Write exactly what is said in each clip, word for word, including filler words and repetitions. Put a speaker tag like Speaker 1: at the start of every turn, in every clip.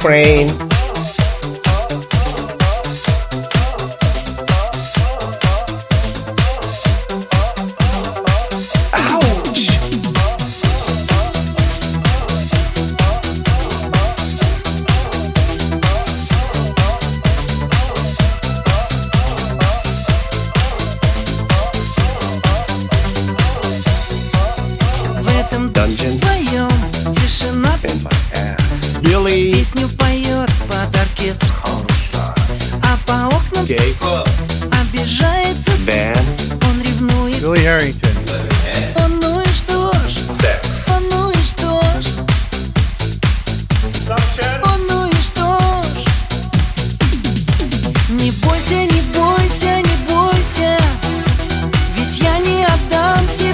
Speaker 1: Ukraine. Dungeon.
Speaker 2: Вдвоем тишина.
Speaker 1: Billy.
Speaker 2: Песню поет под оркестр. А по окнам
Speaker 1: Gay.
Speaker 2: обижается.
Speaker 1: Van.
Speaker 2: Он ревнует.
Speaker 3: Billy Harrington.
Speaker 2: О, ну и что ж?
Speaker 1: Sex.
Speaker 2: О, ну и что ж? О, ну и что ж? Не бойся, не бойся, не бойся. Ведь я не отдам тебе.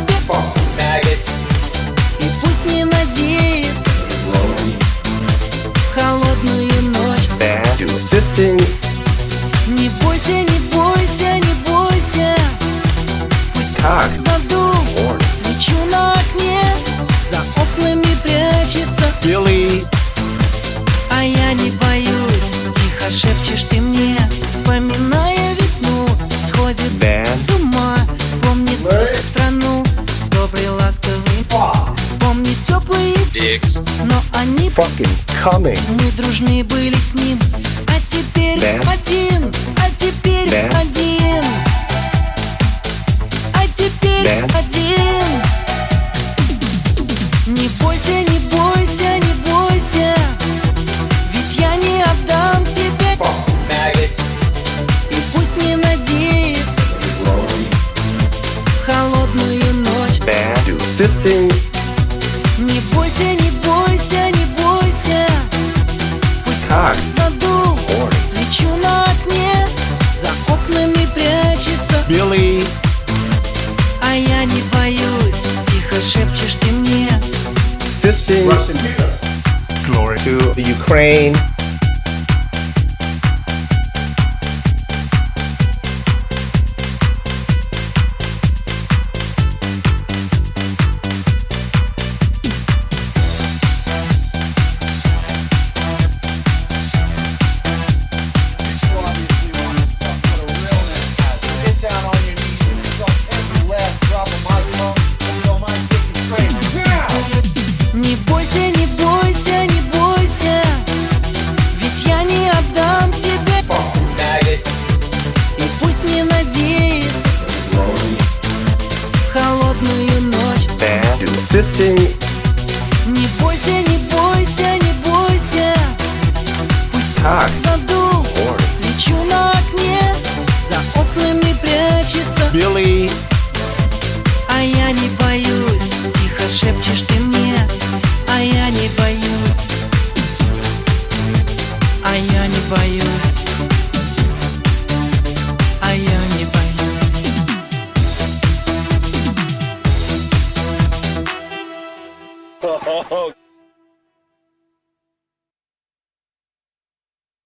Speaker 2: И пусть не надеется в холодную ночь.
Speaker 1: Van. Do fisting.
Speaker 2: Не бойся, не бойся, не бойся. Пусть
Speaker 1: Cock.
Speaker 2: задул свечу на окне, за окнами прячется.
Speaker 1: Billy.
Speaker 2: А я не боюсь, тихо шепчешь ты мне, вспоминая весну, сходит
Speaker 1: Van.
Speaker 2: с ума. Помнит страну, добрый, ласковый. Помнит теплые,
Speaker 1: Dicks.
Speaker 2: но они
Speaker 1: Fucking coming.
Speaker 2: мы дружны были с ним. А теперь
Speaker 1: Van.
Speaker 2: один, а теперь
Speaker 1: Van.
Speaker 2: один, а теперь
Speaker 1: Van.
Speaker 2: один. Не бойся, не бойся, не бойся. Ведь я не отдам тебе. И пусть не надеется в холодную ночь.
Speaker 1: Van. Do fisting.
Speaker 2: Не бойся, не бойся, не бойся. Пусть
Speaker 1: Cock.
Speaker 2: задул свечу на окне, за окнами прячется.
Speaker 1: Billy.
Speaker 2: А я не боюсь, тихо шепчешь ты мне.
Speaker 1: Fisting.
Speaker 3: Glory.
Speaker 1: To the Ukraine.
Speaker 2: Не бойся, не бойся, не бойся. Ведь я не отдам тебе. И пусть не надеется в холодную ночь.
Speaker 1: Van. Do fisting.
Speaker 2: Не бойся, не бойся, не бойся. Пусть
Speaker 1: Cock.
Speaker 2: задул свечу на окне, за окнами прячется.
Speaker 1: Billy.
Speaker 2: А я не боюсь, тихо шепчешь ты мне. А я не боюсь, а я не боюсь.